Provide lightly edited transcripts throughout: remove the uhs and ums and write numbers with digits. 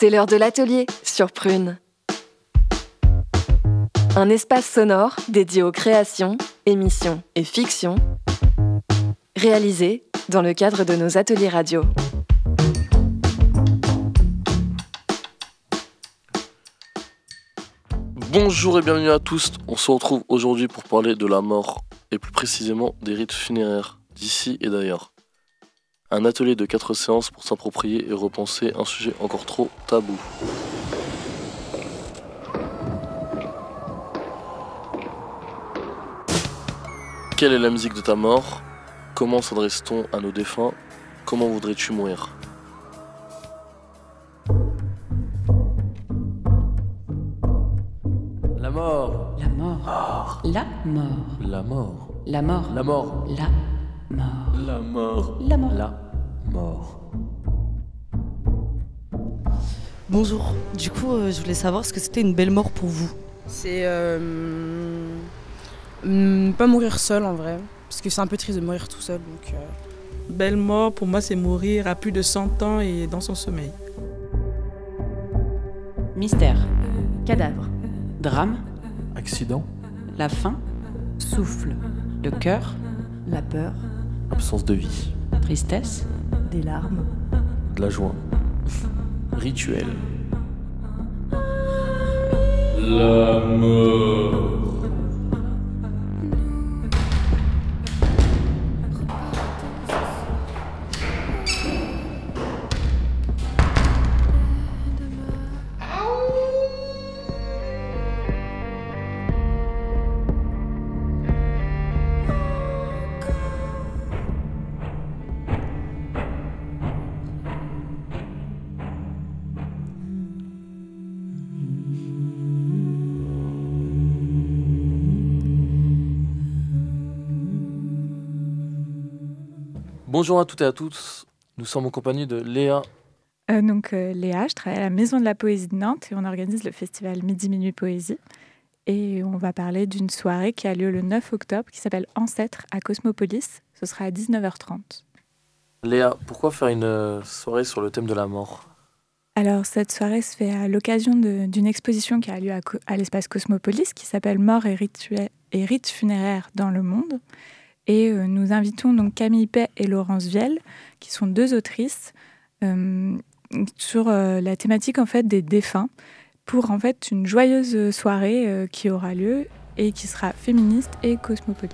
C'est l'heure de l'atelier sur Prune. Un espace sonore dédié aux créations, émissions et fictions réalisées dans le cadre de nos ateliers radio. Bonjour et bienvenue à tous, on se retrouve aujourd'hui pour parler de la mort, et plus précisément des rites funéraires, d'ici et d'ailleurs. Un atelier de 4 séances pour s'approprier et repenser un sujet encore trop tabou. Quelle est la musique de ta mort? Comment s'adresse-t-on à nos défunts? Comment voudrais-tu mourir? La mort. La mort. La mort. La mort. La mort. La mort. La mort. La mort. La mort. La mort. Bonjour, du coup je voulais savoir ce que c'était une belle mort pour vous. C'est pas mourir seul en vrai, parce que c'est un peu triste de mourir tout seul. Donc, Belle mort, pour moi, c'est mourir à plus de 100 ans et dans son sommeil. Mystère. Cadavre. Drame. Accident. La faim. Souffle. Le cœur. La peur. Absence de vie. Tristesse. Des larmes. De la joie. Rituel. La mort. Bonjour à toutes et à tous, nous sommes en compagnie de Léa. Léa, je travaille à la Maison de la Poésie de Nantes et on organise le festival Midi Minuit Poésie. Et on va parler d'une soirée qui a lieu le 9 octobre qui s'appelle Ancêtres à Cosmopolis. Ce sera à 19h30. Léa, pourquoi faire une soirée sur le thème de la mort? Alors cette soirée se fait à l'occasion d'une exposition qui a lieu à l'espace Cosmopolis qui s'appelle Mort et rites funéraires dans le monde. Et nous invitons donc Camille Pey et Laurence Viel, qui sont deux autrices, sur la thématique en fait des défunts, pour en fait une joyeuse soirée qui aura lieu et qui sera féministe et cosmopolite.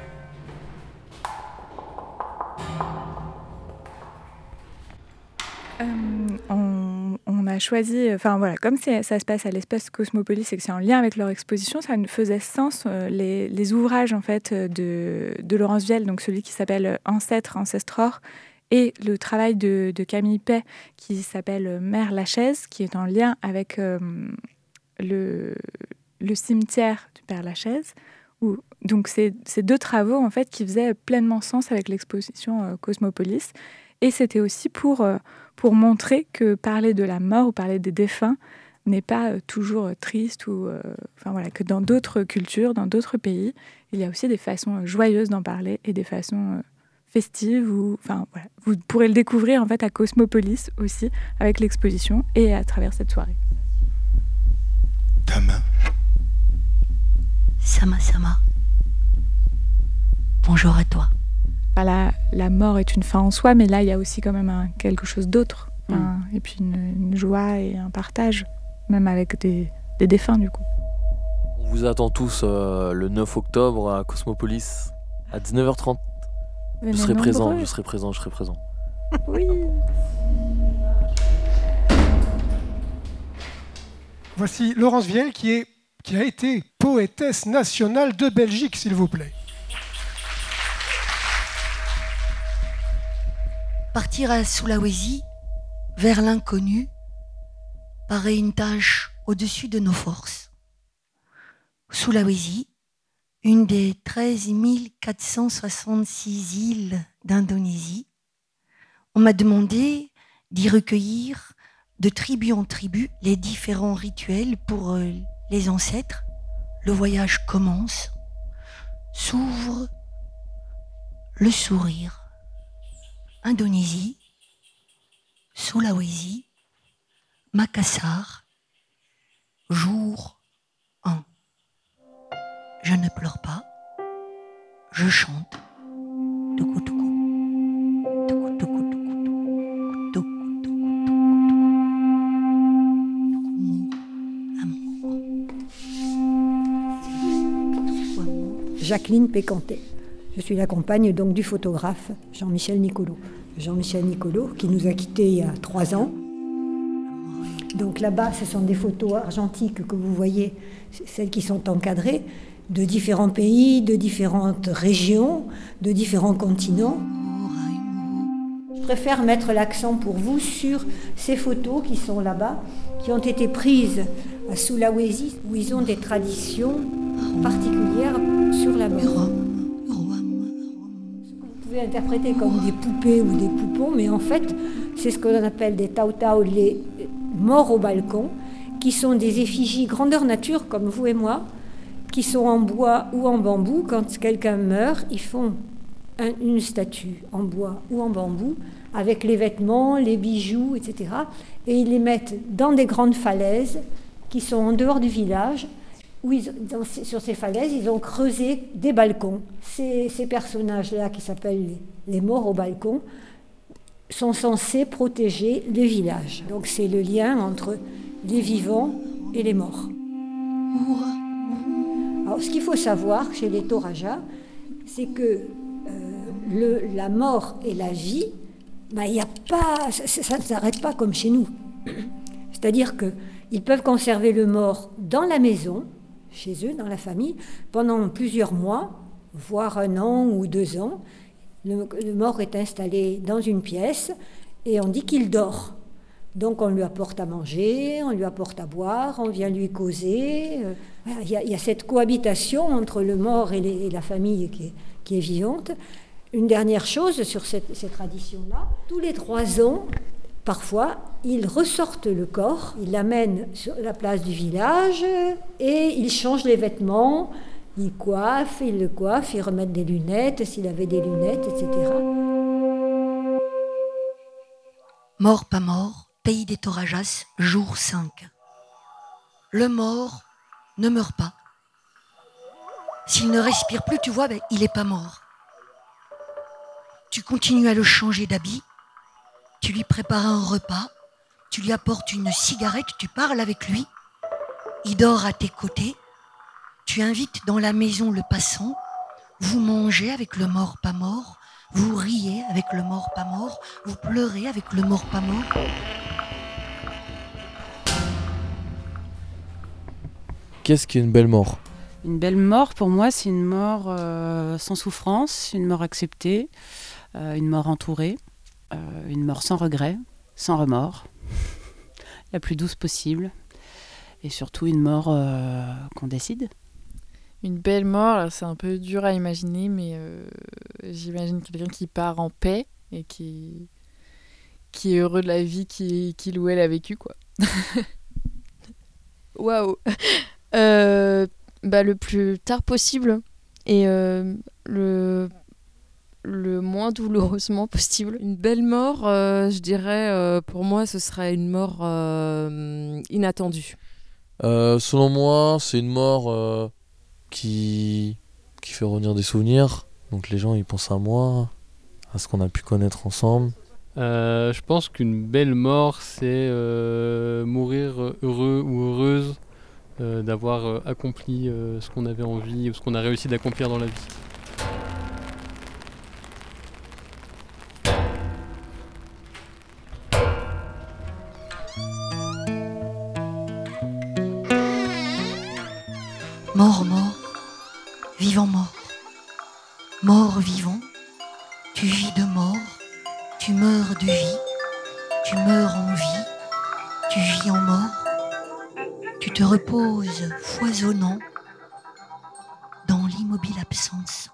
On a choisi, comme ça se passe à l'espace Cosmopolis et que c'est en lien avec leur exposition, ça nous faisait sens les ouvrages en fait de Laurence Viel, donc celui qui s'appelle Ancêtres, Ancestror, et le travail de Camille Pey qui s'appelle Mère Lachaise, qui est en lien avec le cimetière du Père Lachaise. Donc c'est ces deux travaux en fait qui faisaient pleinement sens avec l'exposition Cosmopolis. Et c'était aussi pour montrer que parler de la mort ou parler des défunts n'est pas toujours triste que dans d'autres cultures, dans d'autres pays, il y a aussi des façons joyeuses d'en parler et des façons festives. Vous pourrez le découvrir en fait à Cosmopolis aussi avec l'exposition et à travers cette soirée. Ta main. Sama. Bonjour à toi. La mort est une fin en soi, mais là, il y a aussi quand même quelque chose d'autre. Et puis une joie et un partage, même avec des défunts, du coup. On vous attend tous le 9 octobre à Cosmopolis, à 19h30. Venez Je serai nombreux. présent. Oui. Voici Laurence Viel qui a été poétesse nationale de Belgique, s'il vous plaît. Partir à Sulawesi, vers l'inconnu, paraît une tâche au-dessus de nos forces. Sulawesi, une des 13 466 îles d'Indonésie, on m'a demandé d'y recueillir de tribu en tribu les différents rituels pour les ancêtres. Le voyage commence, s'ouvre le sourire. Indonésie, Sulawesi, Macassar, jour 1. Je ne pleure pas, je chante. Tuku, tuku. Tuku, tuku, tuku, tuku. Tuku, tuku, tuku, tuku. Amour. Jacqueline Pécantet. Je suis la compagne donc du photographe Jean-Michel Nicolo. Jean-Michel Nicolo qui nous a quittés il y a 3 ans. Donc là-bas, ce sont des photos argentiques que vous voyez, celles qui sont encadrées, de différents pays, de différentes régions, de différents continents. Je préfère mettre l'accent pour vous sur ces photos qui sont là-bas, qui ont été prises à Sulawesi, où ils ont des traditions particulières sur la mort. Vous pouvez interpréter comme des poupées ou des poupons, mais en fait, c'est ce que l'on appelle des tautau, les morts au balcon, qui sont des effigies grandeur nature, comme vous et moi, qui sont en bois ou en bambou. Quand quelqu'un meurt, ils font une statue en bois ou en bambou, avec les vêtements, les bijoux, etc. Et ils les mettent dans des grandes falaises qui sont en dehors du village, où sur ces falaises, ils ont creusé des balcons. Ces personnages-là, qui s'appellent les morts au balcon, sont censés protéger le village. Donc c'est le lien entre les vivants et les morts. Alors ce qu'il faut savoir chez les Toraja, c'est que la mort et la vie, y a pas, ça ne s'arrête pas comme chez nous. C'est-à-dire qu'ils peuvent conserver le mort dans la maison, chez eux, dans la famille, pendant plusieurs mois, voire 1 an ou 2 ans. Le mort est installé dans une pièce et on dit qu'il dort. Donc on lui apporte à manger, on lui apporte à boire, on vient lui causer. Il y a cette cohabitation entre le mort et la famille qui est vivante. Une dernière chose sur cette tradition-là, tous les 3 ans, parfois, ils ressortent le corps, ils l'amènent sur la place du village et ils changent les vêtements. Ils le coiffent, ils remettent des lunettes, s'il avait des lunettes, etc. Mort pas mort, pays des Torajas, jour 5. Le mort ne meurt pas. S'il ne respire plus, tu vois, il n'est pas mort. Tu continues à le changer d'habit, tu lui prépares un repas, tu lui apportes une cigarette, tu parles avec lui, il dort à tes côtés. Tu invites dans la maison le passant, vous mangez avec le mort pas mort, vous riez avec le mort pas mort, vous pleurez avec le mort pas mort. Qu'est-ce qu'une belle mort ? Une belle mort, pour moi, c'est une mort sans souffrance, une mort acceptée, une mort entourée, une mort sans regret, sans remords, la plus douce possible, et surtout une mort qu'on décide. Une belle mort, c'est un peu dur à imaginer, mais j'imagine quelqu'un qui part en paix et qui est heureux de la vie qu'il ou elle a vécue, quoi. Waouh. Le plus tard possible et le moins douloureusement possible. Une belle mort, je dirais, pour moi, ce serait une mort inattendue. Selon moi, c'est une mort qui fait revenir des souvenirs. Donc les gens, ils pensent à moi, à ce qu'on a pu connaître ensemble. Je pense qu'une belle mort, c'est mourir heureux ou heureuse d'avoir accompli ce qu'on avait envie ou ce qu'on a réussi d'accomplir dans la vie. Mort, mort, vivant, mort. Mort, vivant, tu vis de mort, tu meurs de vie, tu meurs en vie, tu vis en mort, tu te reposes foisonnant dans l'immobile absence.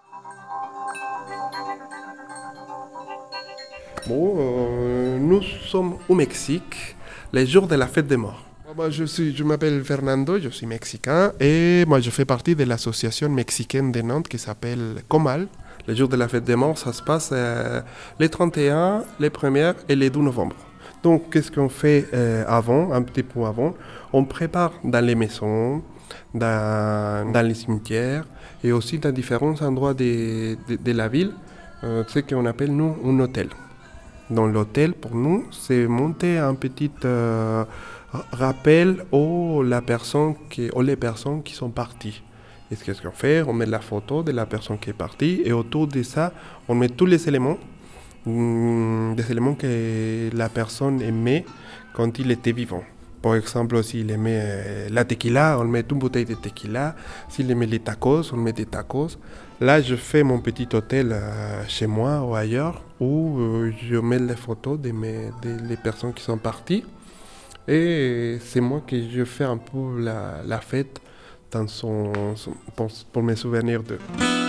Bon, nous sommes au Mexique, les jours de la fête des morts. Je m'appelle Fernando, je suis mexicain et moi je fais partie de l'association mexicaine de Nantes qui s'appelle Comal. Les jours de la fête des morts, ça se passe les 31, les 1er et les 2 novembre. Donc, qu'est-ce qu'on fait avant, un petit peu avant? On prépare dans les maisons, dans les cimetières et aussi dans différents endroits de la ville, ce qu'on appelle, nous, un hôtel. Dans l'hôtel, pour nous, c'est monter un petit rappel aux les personnes qui sont parties. Et qu'est-ce qu'on fait? On met la photo de la personne qui est partie et autour de ça, on met tous les éléments, des éléments que la personne aimait quand il était vivant. Par exemple, s'il aimait la tequila, on met une bouteille de tequila. S'il aimait les tacos, on met des tacos. Là, je fais mon petit hôtel chez moi ou ailleurs où je mets les photos des personnes qui sont parties. Et c'est moi qui je fais un peu la fête dans pour mes souvenirs d'eux.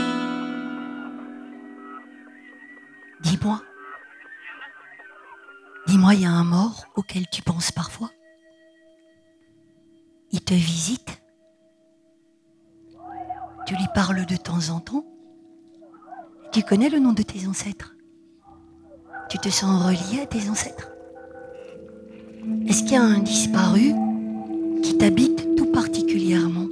Dis-moi, il y a un mort auquel tu penses parfois? Il te visite? Tu lui parles de temps en temps? Tu connais le nom de tes ancêtres? Tu te sens relié à tes ancêtres? Est-ce qu'il y a un disparu qui t'habite tout particulièrement?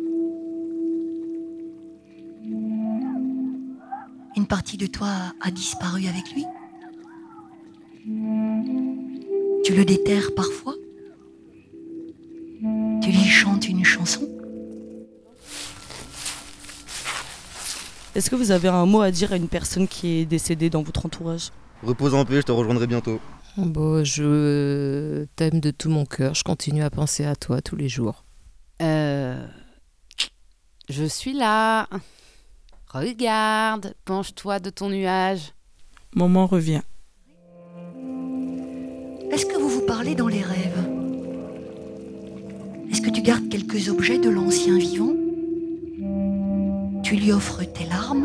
Une partie de toi a disparu avec lui? Tu le déterres parfois? Tu lui chantes une chanson? Est-ce que vous avez un mot à dire à une personne qui est décédée dans votre entourage? Repose en paix, je te rejoindrai bientôt. Bon, je t'aime de tout mon cœur, je continue à penser à toi tous les jours. Je suis là. Regarde, penche-toi de ton nuage. Maman revient. Est-ce que vous vous parlez dans les rêves? Est-ce que tu gardes quelques objets de l'ancien vivant? Tu lui offres tes larmes?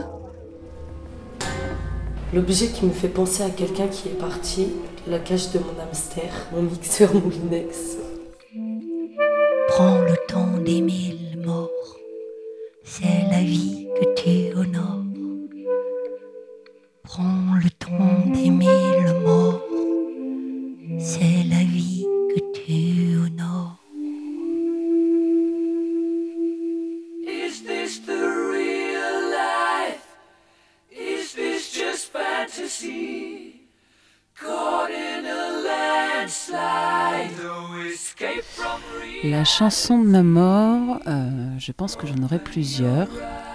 L'objet qui me fait penser à quelqu'un qui est parti, la cage de mon hamster, mon mixeur Moulinex. Prends le temps d'aimer le mort, c'est la vie que tu honores. Prends le temps d'aimer le mort, c'est la vie que tu honores. Is this the real life? Is this just fantasy? Caught in a landslide, no escape from reality. La chanson de ma mort, je pense que j'en aurais plusieurs.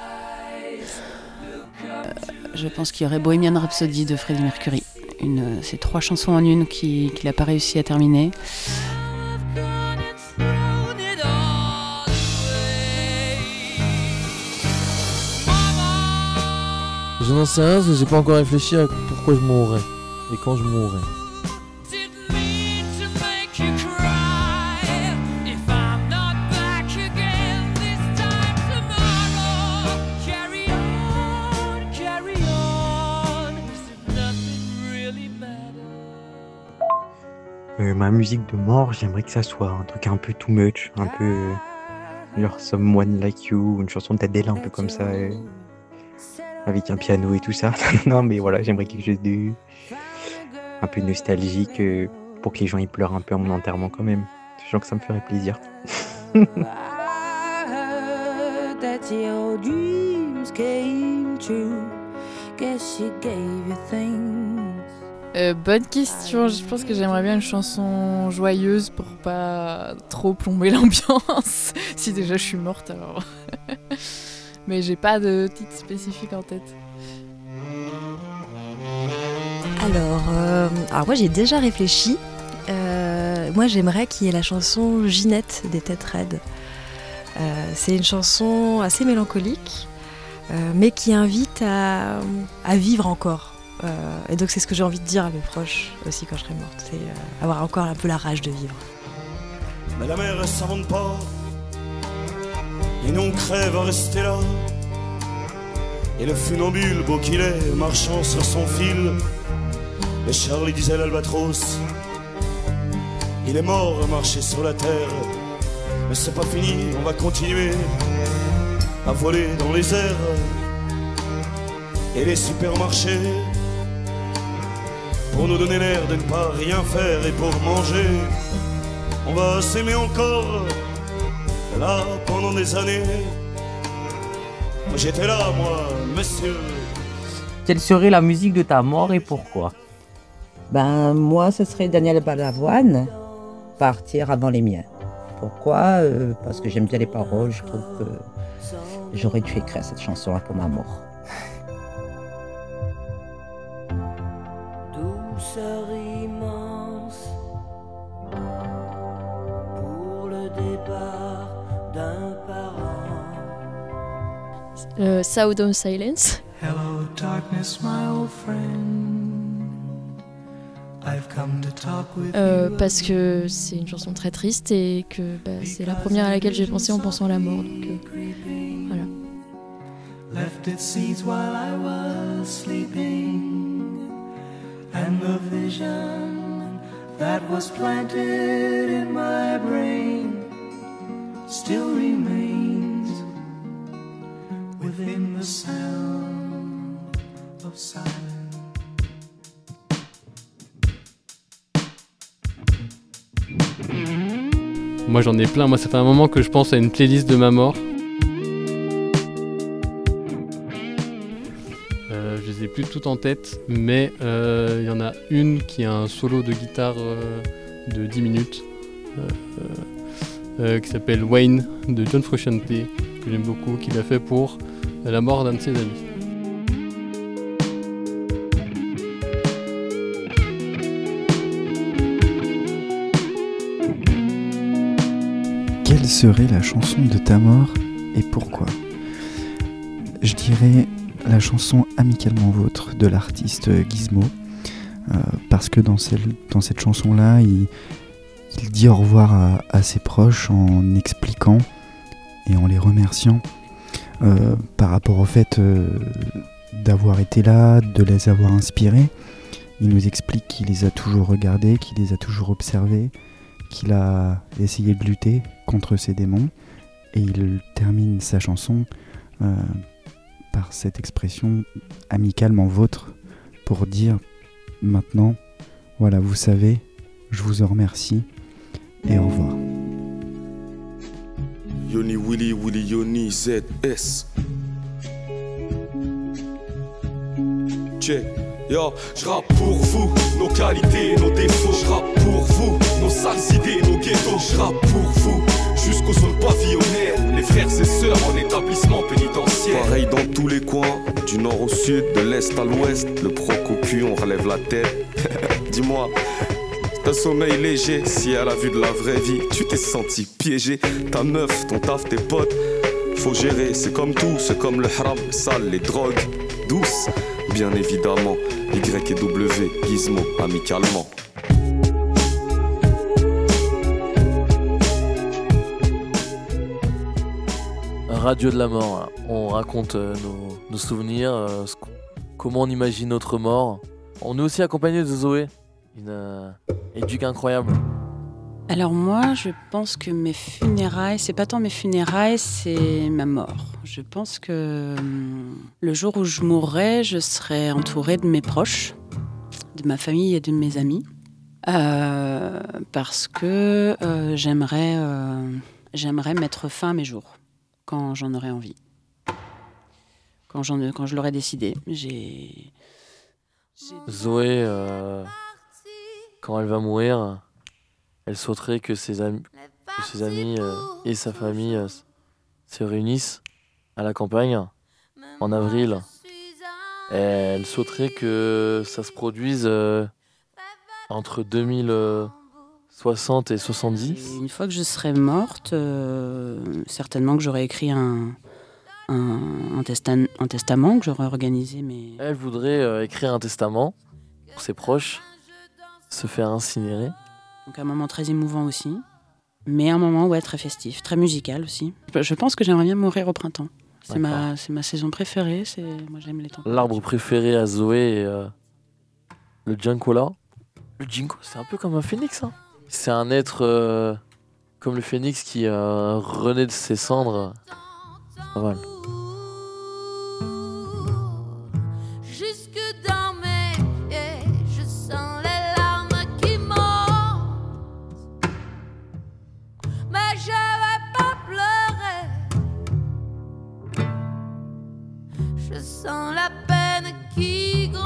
Je pense qu'il y aurait Bohemian Rhapsody de Freddie Mercury. C'est 3 chansons en une qu'il n'a pas réussi à terminer. Je n'en sais rien, j'ai pas encore réfléchi à pourquoi je mourrais et quand je mourrais. Ma musique de mort, j'aimerais que ça soit un truc un peu too much, un peu genre Someone Like You, une chanson d'Adèle un peu comme ça, avec un piano et tout ça. Non mais voilà, j'aimerais quelque chose de un peu nostalgique pour que les gens y pleurent un peu à mon enterrement quand même. Je sens que ça me ferait plaisir. Bonne question, je pense que j'aimerais bien une chanson joyeuse pour pas trop plomber l'ambiance. Si déjà je suis morte alors. Mais j'ai pas de titre spécifique en tête. Alors moi j'ai déjà réfléchi. Moi j'aimerais qu'il y ait la chanson Ginette des Têtes Raides. C'est une chanson assez mélancolique, mais qui invite à vivre encore. Et donc c'est ce que j'ai envie de dire à mes proches aussi quand je serai morte, c'est avoir encore un peu la rage de vivre. Mais la mer elle s'invente pas, et nous on crève à rester là. Et le funambule, beau qu'il est, marchant sur son fil, et Charlie disait l'albatros, il est mort à marcher sur la terre, mais c'est pas fini, on va continuer à voler dans les airs. Et les supermarchés, pour nous donner l'air de ne pas rien faire et pour manger. On va s'aimer encore, là, pendant des années. Moi j'étais là, moi, monsieur. Quelle serait la musique de ta mort et pourquoi? Ben, moi, ce serait Daniel Balavoine, Partir avant les miens. Pourquoi? Parce que j'aime bien les paroles, je trouve que j'aurais dû écrire cette chanson pour ma mort. Douceur immense pour le départ d'un parent. Sound of Silence. Hello darkness, my old friend. I've come to talk with you. Parce que c'est une chanson très triste et que c'est la première à laquelle j'ai pensé en pensant à la mort. Donc voilà. Left its seeds while I was sleeping, and the vision that was planted in my brain still remains within the sound of silence. Moi j'en ai plein, moi ça fait un moment que je pense à une playlist de ma mort. Je les ai plus toutes en tête, mais il y en a une qui a un solo de guitare de 10 minutes qui s'appelle Wayne de John Frusciante, que j'aime beaucoup, qu'il a fait pour la mort d'un de ses amis. Quelle serait la chanson de ta mort et pourquoi? Je dirais la chanson Amicalement Vôtre de l'artiste Gizmo, parce que dans cette chanson-là, il dit au revoir à ses proches en expliquant et en les remerciant par rapport au fait d'avoir été là, de les avoir inspirés. Il nous explique qu'il les a toujours regardés, qu'il les a toujours observés, qu'il a essayé de lutter contre ses démons, et il termine sa chanson par cette expression amicalement vôtre pour dire maintenant, voilà, vous savez, je vous en remercie et au revoir. Yoni Willy Willy Yoni ZS. Check. Yo, je rappe pour vous, nos qualités, nos défauts. Je rappe pour vous, nos sales idées, nos ghettos. Je rappe pour vous, jusqu'aux zones pavillonnaires. Les frères et sœurs en établissement pénitentiaire. Pareil dans tous les coins, du nord au sud, de l'est à l'ouest. Le proc au cul, on relève la tête. Dis-moi, c'est un sommeil léger. Si à la vue de la vraie vie, tu t'es senti piégé. Ta meuf, ton taf, tes potes, faut gérer. C'est comme tout, c'est comme le haram, sale, les drogues douces. Bien évidemment, Y et W, Gizmo, amicalement. Radio de la mort, on raconte nos souvenirs, comment on imagine notre mort. On est aussi accompagné de Zoé, une éduque incroyable. Alors moi, je pense que mes funérailles, c'est pas tant mes funérailles, c'est ma mort. Je pense que le jour où je mourrai, je serai entourée de mes proches, de ma famille et de mes amis, parce que j'aimerais mettre fin à mes jours quand j'en aurai envie, quand je l'aurai décidé. Zoé, quand elle va mourir, elle souhaiterait que ses amis et sa famille se réunissent à la campagne en avril. Et elle souhaiterait que ça se produise entre 2060 et 70. Et une fois que je serai morte, certainement que j'aurai écrit un testament, que j'aurai organisé. Elle voudrait écrire un testament pour ses proches, se faire incinérer. Donc un moment très émouvant aussi, mais un moment très festif, très musical aussi. Je pense que j'aimerais bien mourir au printemps. C'est ma saison préférée, moi j'aime les temps. L'arbre préféré à Zoé est le ginkgola. Le ginkgo, c'est un peu comme un phénix. Hein. C'est un être comme le phénix qui renaît de ses cendres. Pas mal. Jusque dans mes pieds, je sens Je sens la peine qui gronde.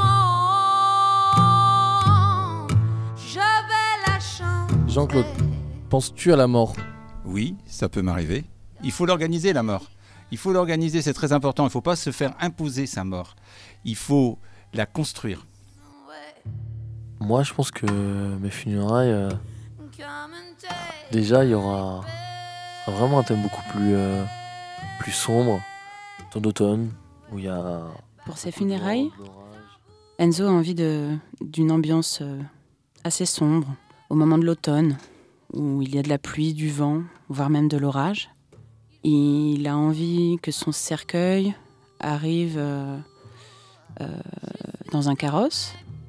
J'avais la chance. Jean-Claude, penses-tu à la mort? Oui, ça peut m'arriver. Il faut l'organiser, la mort. Il faut l'organiser, c'est très important. Il ne faut pas se faire imposer sa mort. Il faut la construire. Moi, je pense que mes funérailles, déjà, il y aura vraiment un thème beaucoup plus sombre, temps d'automne, où il y a... Pour ses funérailles, Enzo a envie d'une ambiance assez sombre, au moment de l'automne, où il y a de la pluie, du vent, voire même de l'orage. Il a envie que son cercueil arrive dans un carrosse,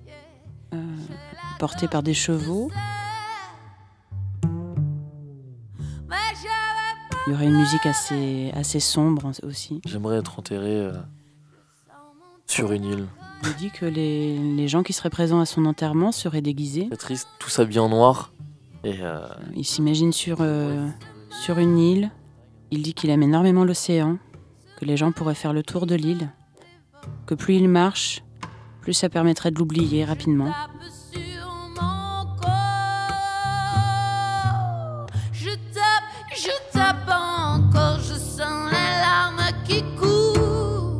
porté par des chevaux. Il y aurait une musique assez sombre aussi. J'aimerais être enterré sur une île. Il dit que les gens qui seraient présents à son enterrement seraient déguisés. C'est triste, tous habillés en noir. Et il s'imagine sur une île. Il dit qu'il aime énormément l'océan, que les gens pourraient faire le tour de l'île, que plus il marche, plus ça permettrait de l'oublier rapidement. Je tape encore, je sens les larmes qui coulent.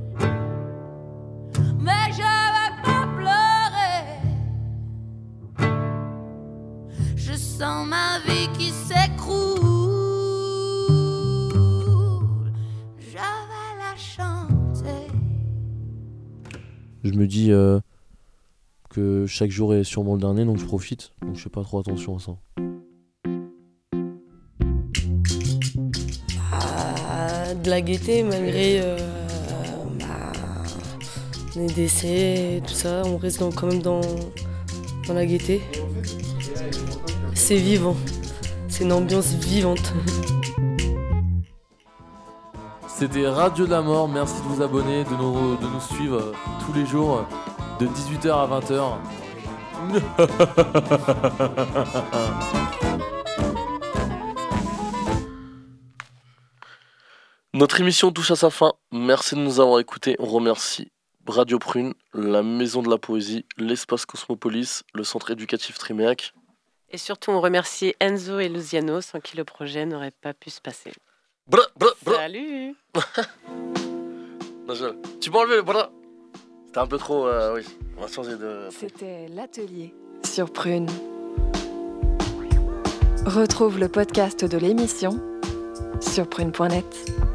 Mais je vais pas pleurer. Je sens ma vie qui s'écroule. Je vais la chanter. Je me dis que chaque jour est sûrement le dernier, donc je profite. Donc je fais pas trop attention à ça. De la gaieté malgré les décès et tout ça, on reste quand même dans la gaieté. C'est vivant, c'est une ambiance vivante. C'était Radio de la Mort, merci de vous abonner, de nous suivre tous les jours de 18h à 20h. Notre émission touche à sa fin. Merci de nous avoir écoutés. On remercie Radio Prune, la Maison de la Poésie, l'Espace Cosmopolis, le Centre éducatif Triméac. Et surtout, on remercie Enzo et Luciano, sans qui le projet n'aurait pas pu se passer. Salut. Non, tu peux enlever le bras. C'était un peu trop... oui, on va changer de... C'était l'atelier sur Prune. Retrouve le podcast de l'émission sur prune.net.